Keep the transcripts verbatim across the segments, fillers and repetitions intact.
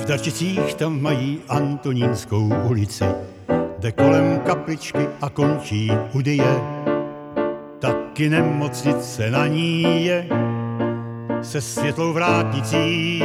Dačicích tam mají Antonínskou ulici, jde kolem kapličky a končí u Dyje. Taky nemocnice na ní je se světlou vrátnicí.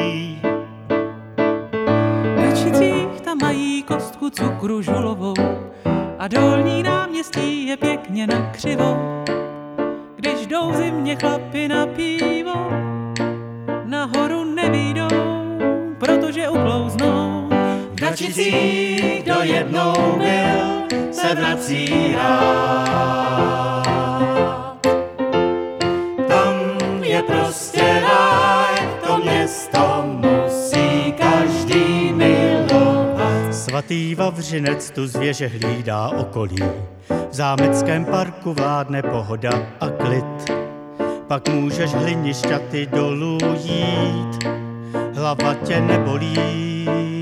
V Dačicích tam mají kostku cukru žulovou a dolní náměstí je pěkně nakřivo. Když jdou zimně chlapi na pivo, nahoru nevyjdou, protože uklouznou. V Dačicích, kdo jednou byl, se vrací rád. Tam je prostě ráj, to město musí každý milovat. Svatý Vavřinec tu zvěře hlídá okolí, v zámeckém parku vládne pohoda a klid. Pak můžeš hlinišťaty dolů jít, hlava tě nebolí.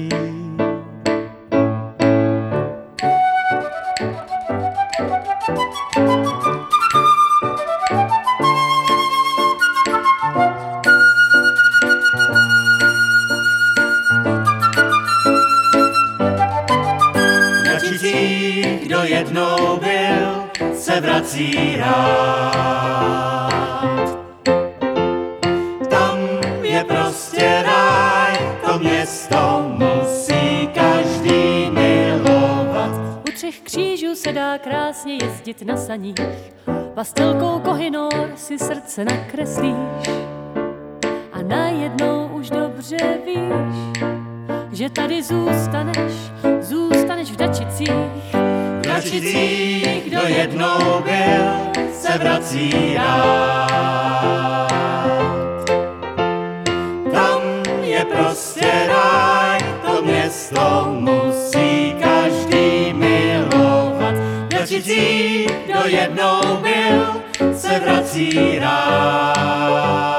Kdo jednou byl, se vrací rád. Tam je prostě ráj, to město musí každý milovat. U Třech křížů se dá krásně jezdit na saních, pastelkou Kohinor si srdce nakreslíš a najednou už dobře víš, že tady zůstaneš, zůstaneš v Dačicích. V Dačicích, kdo jednou byl, se vrací rád. Tam je prostě ráj, to město musí každý milovat. V Dačicích, kdo jednou byl, se vrací rád.